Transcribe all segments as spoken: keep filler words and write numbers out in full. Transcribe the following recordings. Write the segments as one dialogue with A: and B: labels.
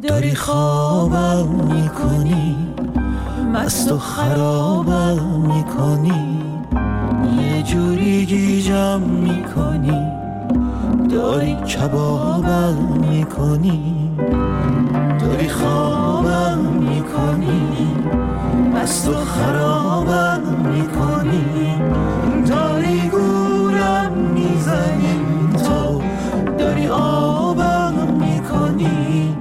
A: داری خوابم میکنی، مست و خرابم میکنی، یه جوری گیجم میکنی، داری کبابم میکنی، داری خوابم میکنی، مست و خرابم میکنی، داری گولم میزنی، تو داری آبم میکنی،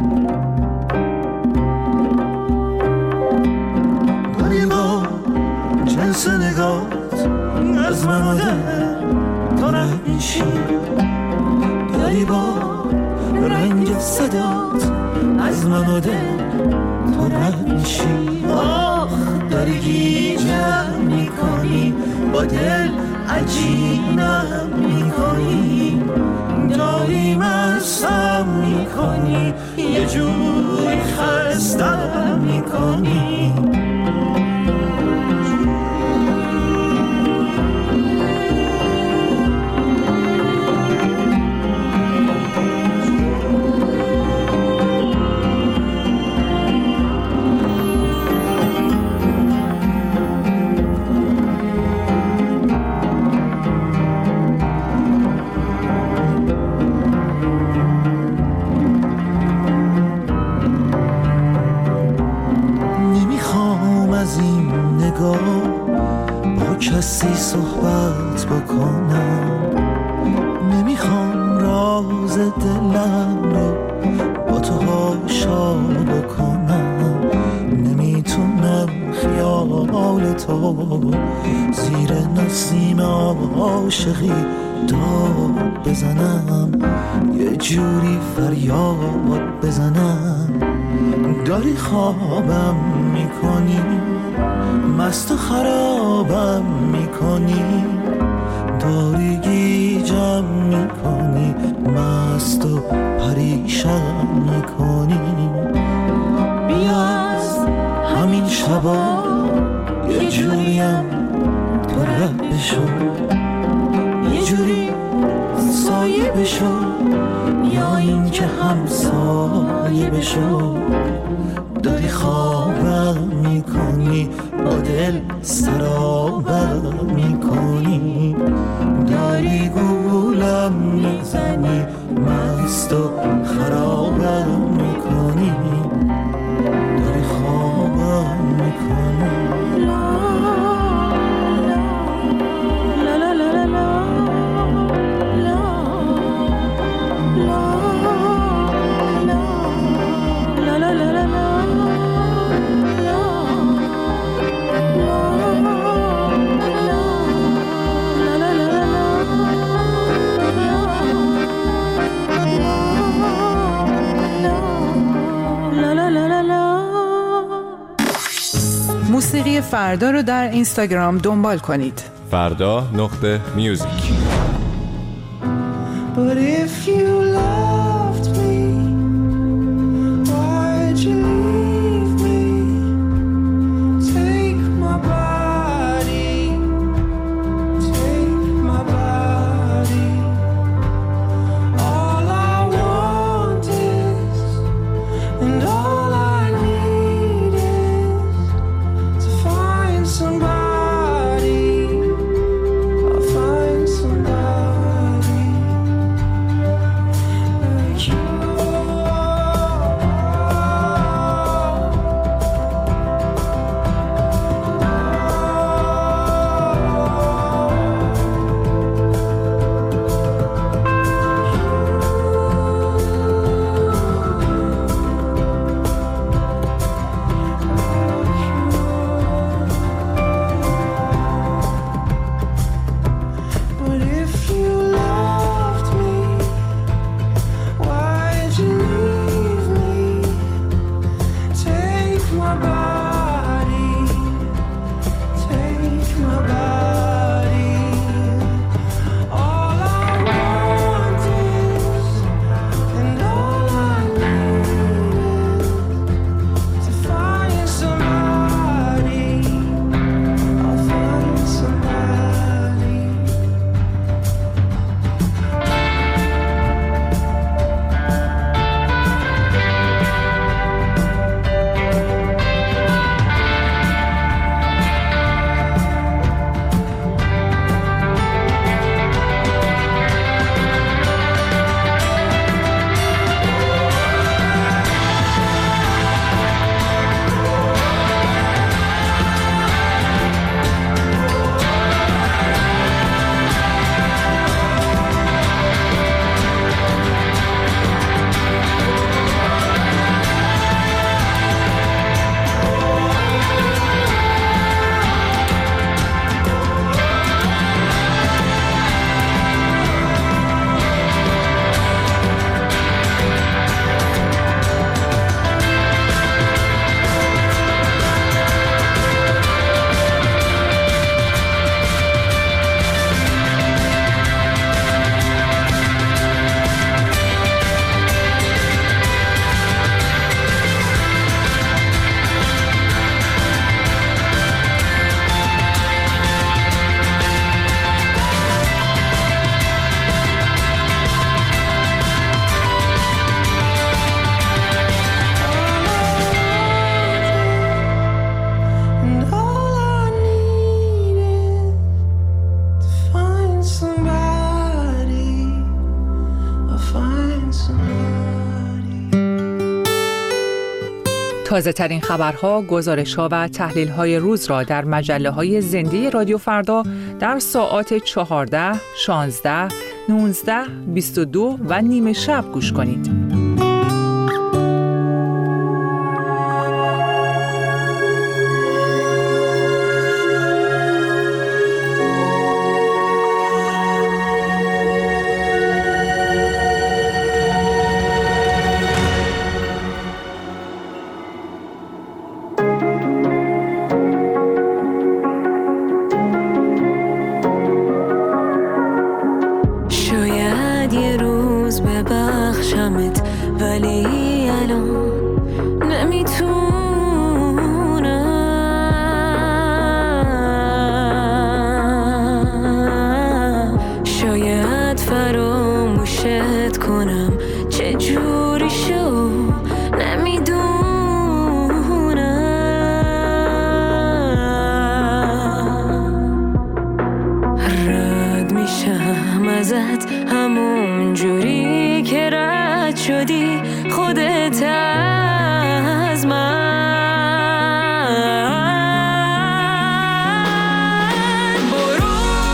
A: داری با جنس نگات از من و دل تو رد میشی، داری با رنگ صدات از من و دل تو رد میشی، آخ داری گیجم میکنی، با دل عجینم میکنی، داری مستم میکنی، یه جوری خستم میکنی. با کسی صحبت بکنم، نمیخوام راز دلم رو با تو هاشا بکنم، نمیتونم خیال تو زیر نسیم عاشقی داد بزنم، یه جوری فریاد بزنم، داری خوابم میکنی، مست و خرابم میکنی، داری گیجم میکنی، مست و پریشم میکنی، بیا از همین شبا یه جوریم تو رد بشو، یه جوری سایه بشو، یا این که همسایه بشو، داری خوابم میکنی، با دل سرابم میکنی، داری گولم میزنی، مست و خرابم میکنی، داری خوابم میکنی.
B: موسیقی فردا رو در اینستاگرام دنبال کنید.
C: فردا نقطه میوزیک.
A: But if you loved me, why'd you leave me? Take my body, take my body. All I want is, and all I need is to find somebody. I'll find somebody.
B: تازه ترین خبرها، گزارش‌ها و تحلیل‌های روز را در مجله‌های زنده رادیو فردا در ساعات چهارده، شانزده، نوزده، بیست و دو و نیمه شب گوش کنید.
D: همون جوری که رد شدی خودت از من، برو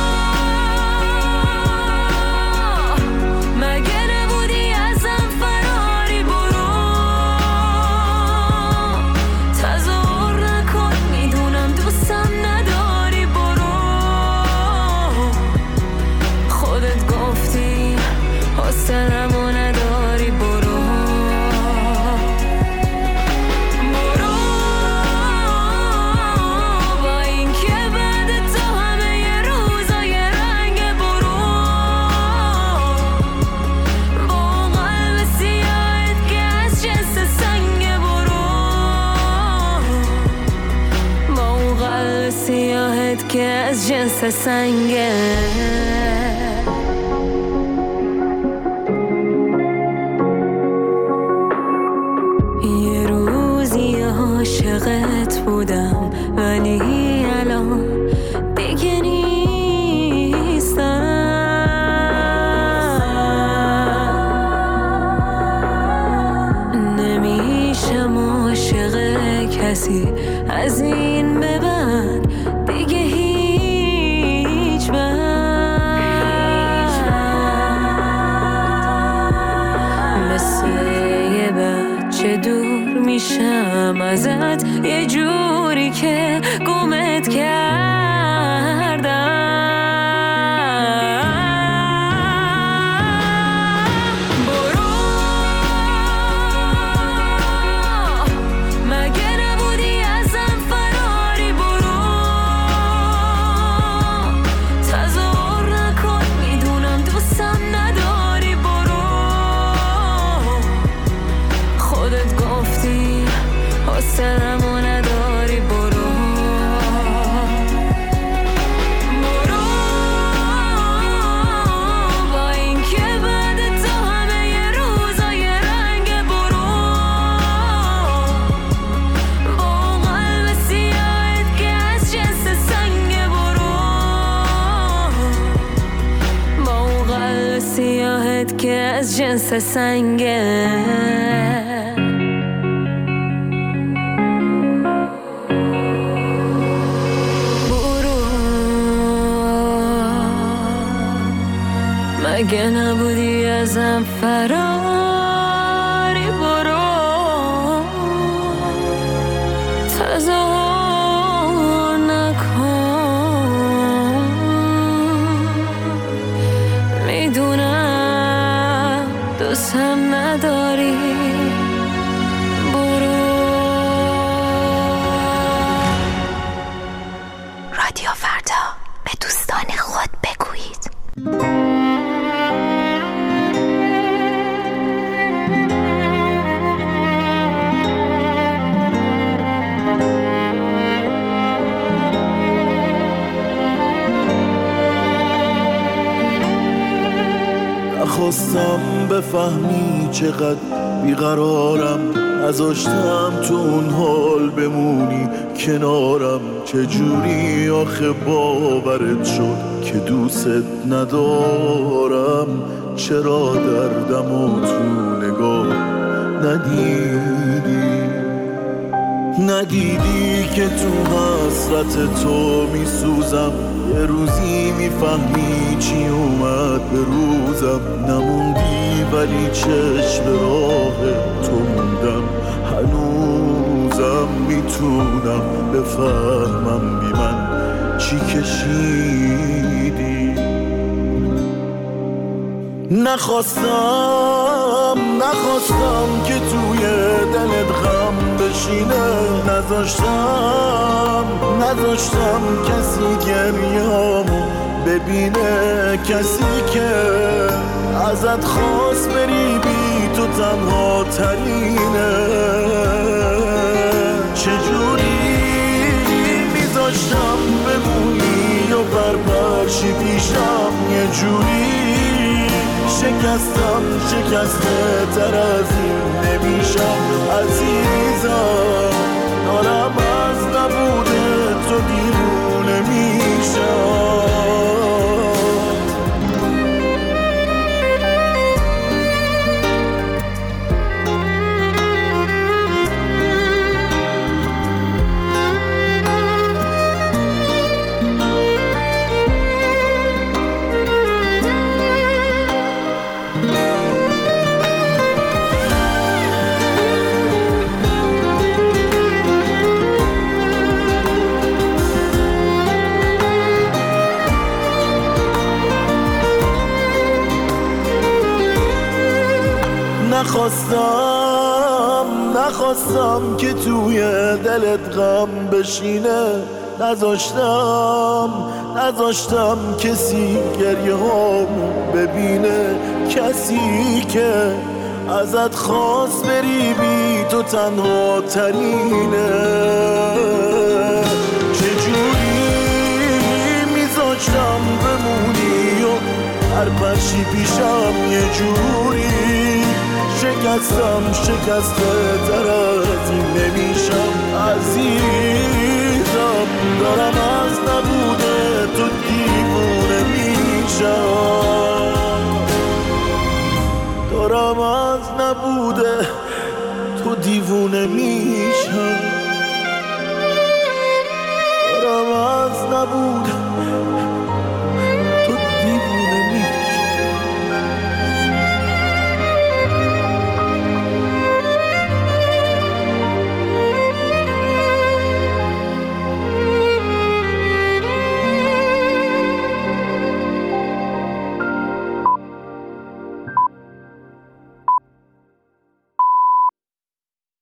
D: مگه نبودی ازم فراری، برو تظاهر نکن میدونم دوستم نداری، برو خودت گفتی حوصله‌مو نداری، برو برو با اینکه بعد تو همه ی روزای رنگ، برو با قلب سیاهت که از جنس سنگ، برو با اون قلب سیاهت که از جنس سنگه. عاشقت بودم ولی الان دیگه نیستم، نمیشم عاشق کسی از این به بعد دیگه هیچ وقت، مثل یه بچه دور میشم ازت یه جوری که گمت کردم، برو مگه نبودی ازم فراری، برو تظاهر نکن میدونم دوستم نداری، برو خودت گفتی حوصله‌مو نداری، برو برو با اینکه بعد تو همه ی روزای رنگ، برو با قلب سیاهت که از جنس سنگ، برو با اون قلب سیاهت که از جنس سنگه. مگه نبودی ازم فراری، برو تظاهر نکن میدونم دوستم نداری، برو.
E: رادیو فردا، به دوستان خود بگویید.
F: خواستم بفهمی چقدر بیقرارم، نذاشتم تو اون حال بمونی کنارم، چجوری آخه باورت شد که دوست ندارم، چرا دردم و تو نگاه ندیدی، ندیدی که تو حسرت تو می سوزم، یه روزی می فهمی چی اومد به روزم. نموندی ولی چشم راه تو موندم، هنوزم میتونم بفهمم بی من چی کشیدی. نخواستم نخواستم که توی دلت غم بشینه، نذاشتم نذاشتم کسی گریامو ببینه، کسی که ازت خواست بری بی تو تنها ترینه. چجوری میذاشتم بمونی و بربرشی پیشم، یه جوری شکستم شکسته تر از این نمیشم عزیزم. دارم از نبوده تو دیوونه میشم. نخواستم نخواستم که توی دلت غم بشینه، نذاشتم نذاشتم کسی گریه هامو ببینه، کسی که ازت خواست بری بی تو تنها ترینه. چجوری میذاشتم بمونی و هر پرشی پیشم، یه جوری شکستم شکسته تر از این نمیشم عزیزم. دارم از نبوده تو دیوونه میشم، دارم از نبوده تو دیوونه میشم، دارم از نبوده